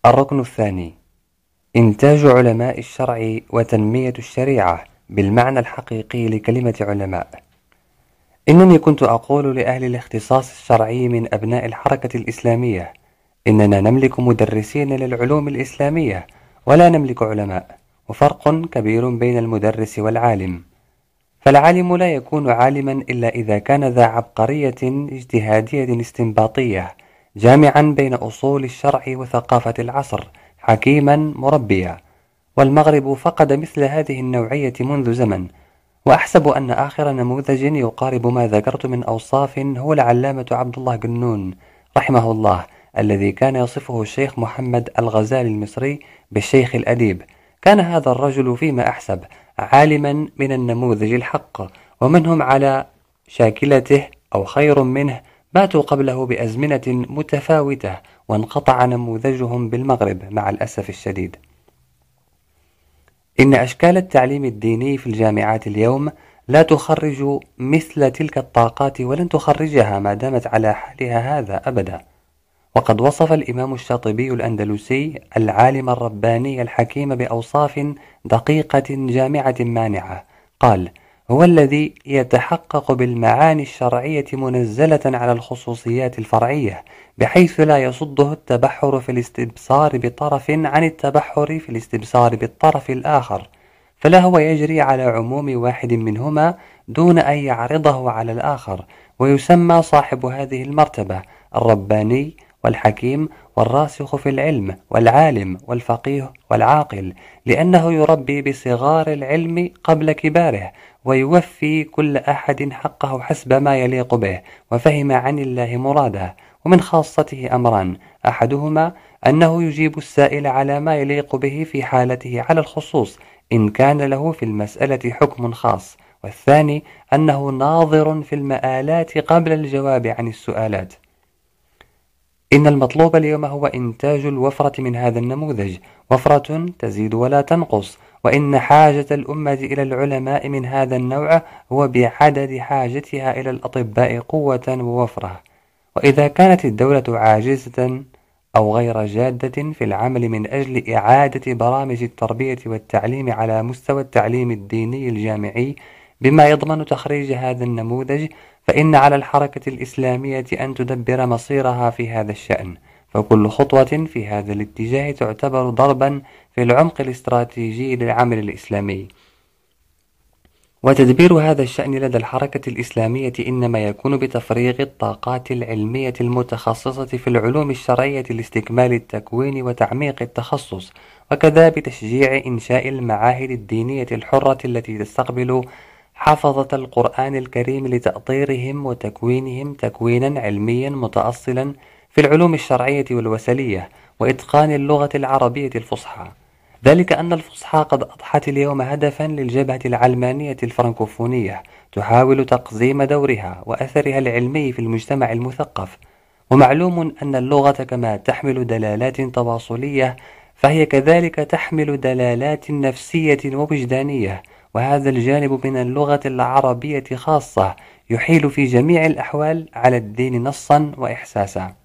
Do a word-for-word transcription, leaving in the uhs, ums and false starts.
الركن الثاني: إنتاج علماء الشرع وتنمية الشريعة بالمعنى الحقيقي لكلمة علماء. إنني كنت أقول لأهل الاختصاص الشرعي من أبناء الحركة الإسلامية إننا نملك مدرسين للعلوم الإسلامية ولا نملك علماء، وفرق كبير بين المدرس والعالم. فالعالم لا يكون عالما إلا إذا كان ذا عبقرية اجتهادية استنباطية جامعا بين أصول الشرع وثقافة العصر، حكيما مربيا. والمغرب فقد مثل هذه النوعية منذ زمن، وأحسب أن آخر نموذج يقارب ما ذكرت من أوصاف هو العلامة عبد الله قنون رحمه الله، الذي كان يصفه الشيخ محمد الغزالي المصري بالشيخ الأديب. كان هذا الرجل فيما أحسب عالما من النموذج الحق، ومنهم على شاكلته أو خير منه ماتوا قبله بأزمنة متفاوتة، وانقطع نموذجهم بالمغرب مع الأسف الشديد. إن أشكال التعليم الديني في الجامعات اليوم لا تخرج مثل تلك الطاقات، ولن تخرجها ما دامت على حالها هذا أبدا. وقد وصف الإمام الشاطبي الأندلسي العالم الرباني الحكيم بأوصاف دقيقة جامعة مانعة. قال: هو الذي يتحقق بالمعاني الشرعية منزلة على الخصوصيات الفرعية، بحيث لا يصده التبحر في الاستبصار بطرف عن التبحر في الاستبصار بالطرف الآخر، فلا هو يجري على عموم واحد منهما دون أن يعرضه على الآخر. ويسمى صاحب هذه المرتبة الرباني والحكيم والراسخ في العلم والعالم والفقيه والعاقل، لأنه يربي بصغار العلم قبل كباره، ويوفي كل أحد حقه حسب ما يليق به، وفهم عن الله مراده. ومن خاصته أمران: أحدهما أنه يجيب السائل على ما يليق به في حالته على الخصوص إن كان له في المسألة حكم خاص، والثاني أنه ناظر في المآلات قبل الجواب عن السؤالات. إن المطلوب اليوم هو إنتاج الوفرة من هذا النموذج، وفرة تزيد ولا تنقص. وإن حاجة الأمة إلى العلماء من هذا النوع هو بعدد حاجتها إلى الأطباء قوة ووفرة. وإذا كانت الدولة عاجزة أو غير جادة في العمل من أجل إعادة برامج التربية والتعليم على مستوى التعليم الديني الجامعي بما يضمن تخريج هذا النموذج، فإن على الحركة الإسلامية أن تدبر مصيرها في هذا الشأن. فكل خطوة في هذا الاتجاه تعتبر ضربا في العمق الاستراتيجي للعمل الإسلامي. وتدبير هذا الشأن لدى الحركة الإسلامية إنما يكون بتفريغ الطاقات العلمية المتخصصة في العلوم الشرعية لاستكمال التكوين وتعميق التخصص، وكذا بتشجيع إنشاء المعاهد الدينية الحرة التي تستقبل حفظة القرآن الكريم لتأطيرهم وتكوينهم تكوينا علميا متأصلا في العلوم الشرعية والوسلية، وإتقان اللغة العربية الفصحى. ذلك أن الفصحى قد أضحت اليوم هدفا للجبهة العلمانية الفرنكوفونية تحاول تقزيم دورها وأثرها العلمي في المجتمع المثقف. ومعلوم أن اللغة كما تحمل دلالات تواصلية فهي كذلك تحمل دلالات نفسية ووجدانية، وهذا الجانب من اللغة العربية خاصة يحيل في جميع الأحوال على الدين نصا وإحساسا.